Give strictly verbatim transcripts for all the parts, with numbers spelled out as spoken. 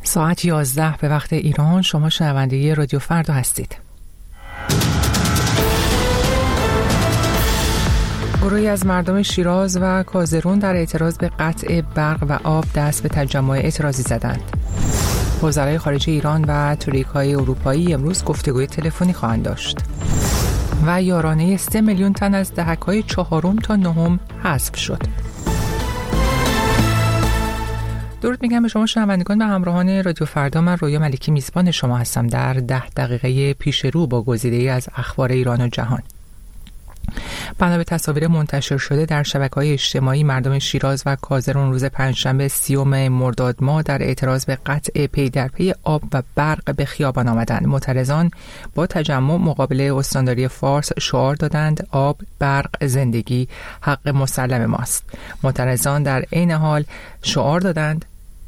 ساعت یازده به وقت ایران. شما شنونده رادیو فردا هستید. گروهی از مردم شیراز و کازرون در اعتراض به قطع برق و آب دست به تجمع اعتراضی زدند. وزرای خارجه ایران و توریک‌های اروپایی امروز گفتگوی تلفنی خواهند داشت. و یارانه سه میلیون تن از دهک‌های چهارم تا نهم حذف شد. درود میگم به شما شنوندگان و همراهان رادیو فردا. من رویا ملکی میزبان شما هستم در ده دقیقه پیش رو با گزیده‌ای از اخبار ایران و جهان. بنا به تصاویر منتشر شده در شبکه‌های اجتماعی، مردم شیراز و کازرون روز پنجشنبه سیوم مرداد ماه در اعتراض به قطع پی در پی آب و برق به خیابان آمدند. معترضان با تجمع مقابل استانداری فارس شعار دادند: آب، برق، زندگی، حق مسلم ماست. معترضان در عین حال شعار دادند: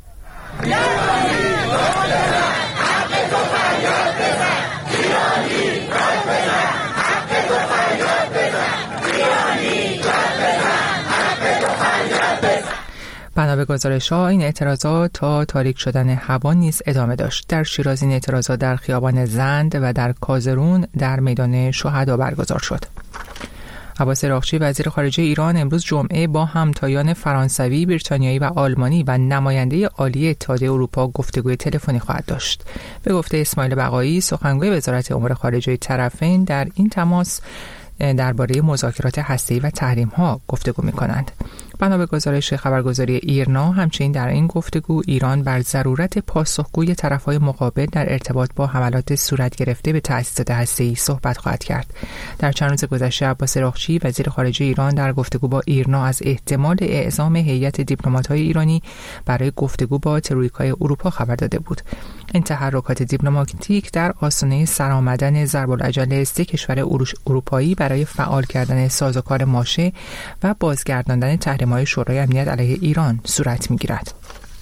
بنا به گزارش‌ها این اعتراضات تا تاریک شدن هوا نیز ادامه داشت. در شیراز این اعتراضات در خیابان زند و در کازرون در میدان شهدا برگزار شد. عباس راغچی وزیر خارجه ایران امروز جمعه با همتایان فرانسوی، بریتانیایی و آلمانی و نماینده عالی اتحادیه اروپا گفتگوی تلفنی خواهد داشت. به گفته اسماعیل بقایی، سخنگوی وزارت امور خارجه طرفین، در این تماس درباره مذاکرات هسته‌ای و تحریم‌ها گفتگو می‌کنند. بنا به گزارش خبرگزاری ایرنا، همچنین در این گفتگو ایران بر ضرورت پاسخگوی طرف‌های مقابل در ارتباط با حملات صورت گرفته به تأسیسات هسته‌ای صحبت خواهد کرد. در چند روز گذشته عباس راغچی وزیر خارجه ایران در گفتگو با ایرنا از احتمال اعزام هیئت دیپلمات‌های ایرانی برای گفتگو با ترویکای اروپا خبر داده بود. این تحرکات دیپلماتیک در آستانه سرآمدن ضرب‌العجل سه کشور اروپایی برای فعال کردن سازوکار ماشه و بازگرداندن تحریم‌های شورای امنیت علیه ایران صورت می‌گیرد.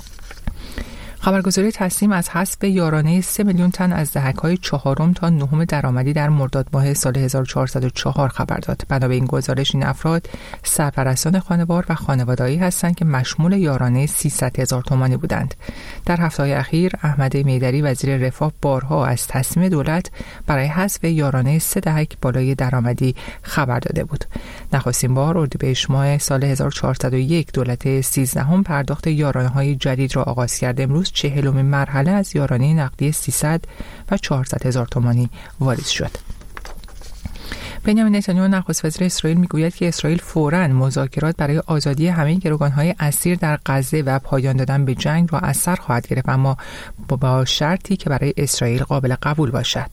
خبرگزاری تصنیم از حذف یارانه سه میلیون تن از دهک‌های چهارم تا نهم درآمدی در مرداد ماه سال هزار و چهارصد و چهار خبر داد. بنا به این گزارش این افراد سرپرستان خانوار و خانواده‌ای هستند که مشمول یارانه سیصد هزار تومانی بودند. در هفته‌های اخیر احمد میدری وزیر رفاه بارها از تصمیم دولت برای حذف یارانه سه دهک بالای درآمدی خبر داده بود. نخستین بار اردیبهشت ماه سال هزار و چهارصد و یک دولت سیزدهم پرداخت یارانه‌های جدید را آغاز کرد. امروز چهلمین مرحله از یارانه نقدی سیصد و چهارصد هزار تومانی واریز شد. بنیامین نتانیاهو نخست وزیر اسرائیل میگوید که اسرائیل فوراً مذاکرات برای آزادی همه گروگان‌های اسیر در غزه و پایان دادن به جنگ را از سر خواهد گرفت، اما با شرطی که برای اسرائیل قابل قبول باشد.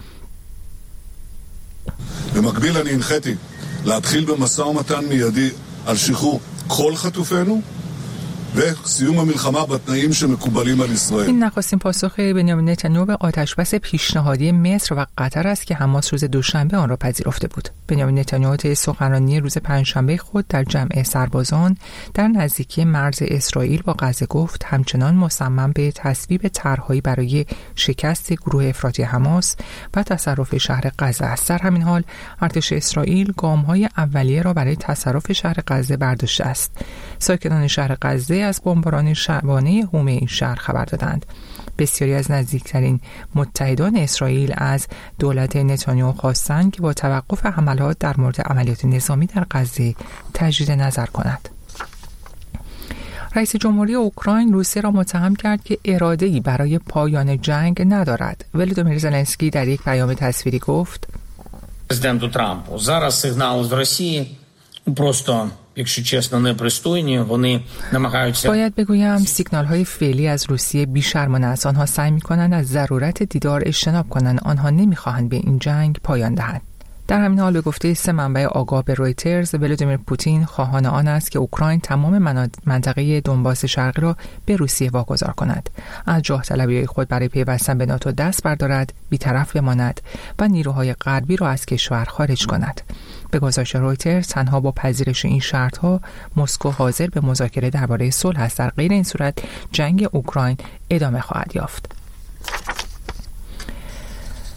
במקביל אני הנחיתי להתחיל במשא ומתן מיידי על שחרור כל חטופינו وسیوم الملحمه بتنایم שמקובלים על ישראל. این نخستین پاسخ بنیامین نتانیاهو به آتشبس پیشنهادی مصر و قطر است که حماس روز دوشنبه آن را پذیرفته بود. بنیامین نتانیاهو طی سخنرانی روز پنجشنبه خود در جمع سربازان در نزدیکی مرز اسرائیل با غزه گفت همچنان مصمم به تصویب طرح‌هایی برای شکست گروه افراطی حماس و تصرف شهر غزه است. در همین حال ارتش اسرائیل گام‌های اولیه را برای تصرف شهر غزه برداشته است. ساکنان شهر غزه از بمباران شبانه حومه این شهر خبر دادند. بسیاری از نزدیکترین متحدان اسرائیل از دولت نتانیاهو خواستند که با توقف حملات در مورد عملیات نظامی در غزه تجدید نظر کند. رئیس جمهوری اوکراین روسیه را متهم کرد که اراده‌ای برای پایان جنگ ندارد. ولودیمیر زلنسکی در یک پیام تصویری گفت: Президенту Трампу зараз сигнал з Росії просто якщо чесно, непристойні, вони намагаються. باید بگویم سیگنال های فعلی از روسیه بی‌شرمانه است. آنها سعی می‌کنند از ضرورت دیدار اجتناب کنند. آنها نمی‌خواهند به این جنگ پایان دهند. در همین حال به گفته سه منبع آگاه به رویترز، ولادیمیر پوتین خواهان آن است که اوکراین تمام منطقه دونباس شرقی را به روسیه واگذار کند، از جاه طلبی خود برای پیوستن به ناتو دست بردارد، بی‌طرف بماند و نیروهای غربی را از کشور خارج کند. به گزارش رویترز تنها با پذیرش این شرط‌ها مسکو حاضر به مذاکره درباره صلح است. در غیر این صورت جنگ اوکراین ادامه خواهد یافت.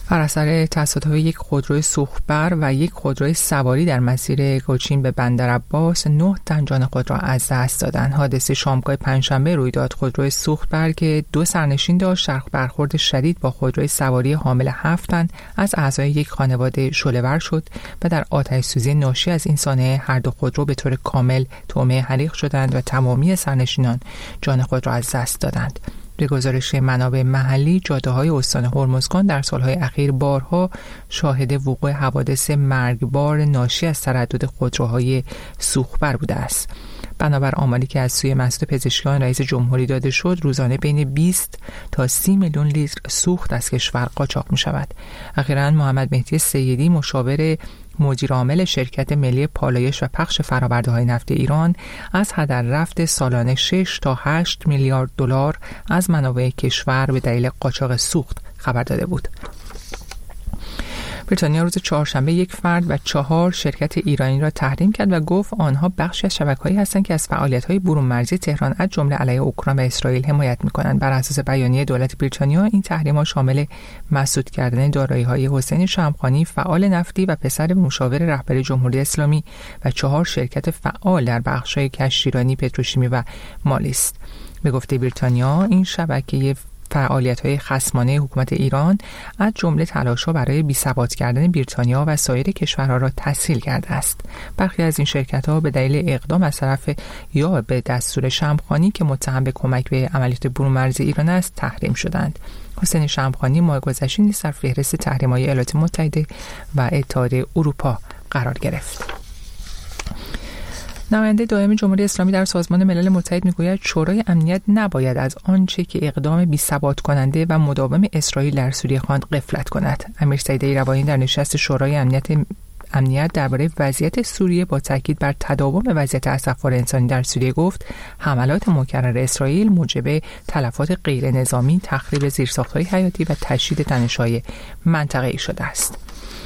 بر اثر تصادف یک خودروی سوختبر و یک خودروی سواری در مسیر گلچین به بندرعباس نه تن جان خود را از دست دادند. حادثه شامگاه پنجشنبه روی داد. خودروی سوختبر که دو سرنشین داشت در برخورد شدید با خودروی سواری حامل هفت تن از اعضای یک خانواده شعله‌ور شد و در آتش سوزی ناشی از این صحنه هر دو خودرو به طور کامل طعمه حریق شدند و تمامی سرنشینان جان خود را از دست دادند. به گزارش منابع محلی، جاده‌های استان هرمزگان در سالهای اخیر بارها شاهد وقوع حوادث مرگبار ناشی از تردد خودروهای سوختبر بوده است. بنابر آماری که از سوی مسئول پزشکیان رئیس جمهوری داده شد، روزانه بین بیست تا سی میلیون لیتر سوخت از کشور قاچاق می شود. اخیراً محمد مهدی سیدی، مشاور مدیر عامل شرکت ملی پالایش و پخش فرآورده‌های نفت ایران، از هدر رفت سالانه شش تا هشت میلیارد دلار از منابع کشور به دلیل قاچاق سوخت خبر داده بود. بریتانیا روز چهارشنبه یک فرد و چهار شرکت ایرانی را تحریم کرد و گفت آنها بخشی از شبکه‌هایی هستند که از فعالیت‌های برون مرزی تهران از جمله علیه اوکراین و اسرائیل حمایت می‌کنند. بر اساس بیانیه دولت بریتانیا، این تحریم‌ها شامل مسدود کردن دارایی‌های حسین شمخانی، فعال نفتی و پسر مشاور رهبری جمهوری اسلامی و چهار شرکت فعال در بخش‌های کشتیرانی، پتروشیمی و مالی است. به گفته بریتانیا، این شبکه فعالیت‌های خصمانه حکومت ایران از جمله تلاش‌ها برای بی‌ثبات کردن بریتانیا و سایر کشورها را تسهیل کرده است. برخی از این شرکت‌ها به دلیل اقدام از طرف یا به دستور شمخانی که متهم به کمک به عملیات برون‌مرزی ایران است تحریم شدند. حسین شمخانی ماه گذشته نیز در فهرست تحریم‌های ایالات متحده و اتحادیه اروپا قرار گرفت. نماینده دائم جمهوری اسلامی در سازمان ملل متحد میگوید شورای امنیت نباید از آنچه که اقدام بی‌ثبات کننده و مداوم اسرائیل در سوریه خواند غفلت کند. امیر سعید ایروانی در نشست شورای امنیت امنیت درباره وضعیت سوریه با تاکید بر تداوم وضعیت اسفبار انسانی در سوریه گفت حملات مکرر اسرائیل موجب تلفات غیر نظامی، تخریب زیرساخت‌های حیاتی و تشدید تنش‌های منطقه‌ای شده است.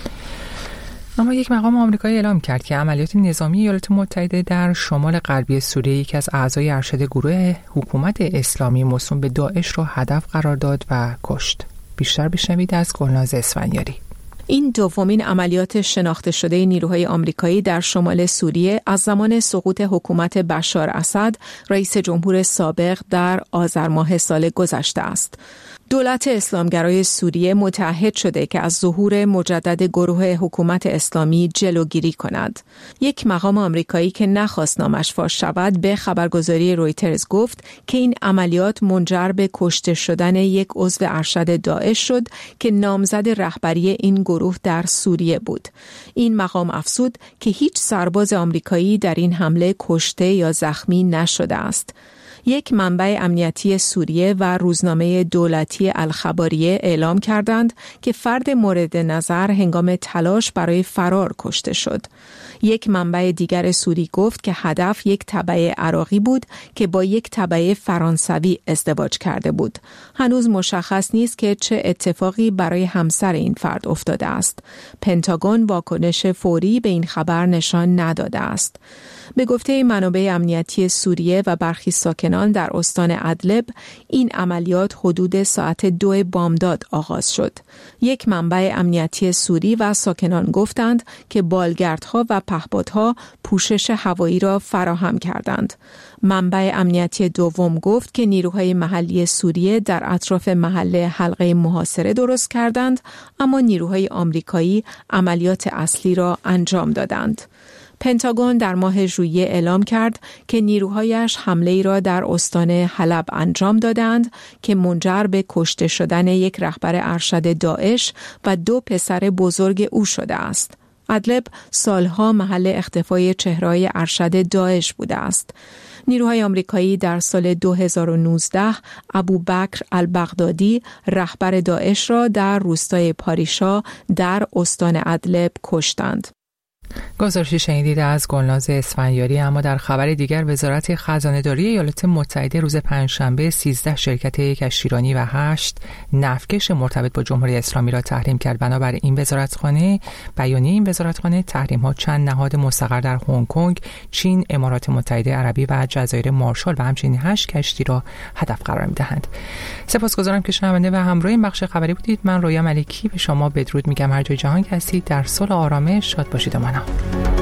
اما یک مقام آمریکایی اعلام کرد که عملیات نظامی ایالات متحده در شمال غربی سوریه یک از اعضای ارشد گروه حکومت اسلامی موسوم به داعش را هدف قرار داد و کشت. بیشتر بشنوید از گلناز اسفندیاری. این دومین عملیات شناخته شده نیروهای آمریکایی در شمال سوریه از زمان سقوط حکومت بشار اسد، رئیس جمهور سابق، در آذر ماه سال گذشته است. دولت اسلامگرای سوریه متعهد شده که از ظهور مجدد گروه حکومت اسلامی جلوگیری کند. یک مقام آمریکایی که نخواست نامش فاش شود به خبرگزاری رویترز گفت که این عملیات منجر به کشته شدن یک عضو ارشد داعش شد که نامزد رهبری این گروه در سوریه بود. این مقام افزود که هیچ سرباز آمریکایی در این حمله کشته یا زخمی نشده است. یک منبع امنیتی سوریه و روزنامه دولتی الخباریه اعلام کردند که فرد مورد نظر هنگام تلاش برای فرار کشته شد. یک منبع دیگر سوری گفت که هدف یک تبع عراقی بود که با یک تبع فرانسوی ازدواج کرده بود. هنوز مشخص نیست که چه اتفاقی برای همسر این فرد افتاده است. پنتاگون واکنش فوری به این خبر نشان نداده است. به گفته منابع امنیتی سوریه و برخی ساکنان در استان ادلب، این عملیات حدود ساعت دو بامداد آغاز شد. یک منبع امنیتی سوری و ساکنان گفتند که بالگردها و پهپادها پوشش هوایی را فراهم کردند. منبع امنیتی دوم گفت که نیروهای محلی سوریه در اطراف محل حلقه محاصره درست کردند، اما نیروهای آمریکایی عملیات اصلی را انجام دادند. پنتاگون در ماه ژوئیه اعلام کرد که نیروهایش حمله‌ای را در استان حلب انجام دادند که منجر به کشته شدن یک رهبر ارشد داعش و دو پسر بزرگ او شده است. ادلب سالها محل اختفای چهره‌های ارشد داعش بوده است. نیروهای آمریکایی در سال دو هزار و نوزده ابوبکر البغدادی رهبر داعش را در روستای پاریشا در استان ادلب کشتند. گزارشی شنیدید از گلناز اسفندیاری. اما در خبر دیگر، وزارت خزانه‌داری ایالات متحده روز پنجشنبه سیزده شرکت کشتیرانی و هشت نفتکش مرتبط با جمهوری اسلامی را تحریم کرد. بنابر این وزارتخانه، بیانیه این وزارتخانه، تحریم‌ها چند نهاد مستقر در هنگ کنگ، چین، امارات متحده عربی و جزایر مارشال و همچنین هشت کشتی را هدف قرار می‌دهند. سپاسگزارم که شنونده و همراه این بخش خبری بودید. من رویا ملکی به شما بدرود میگم. هر جای جهان که هستید در صلح و آرامش شاد باشید و مانا.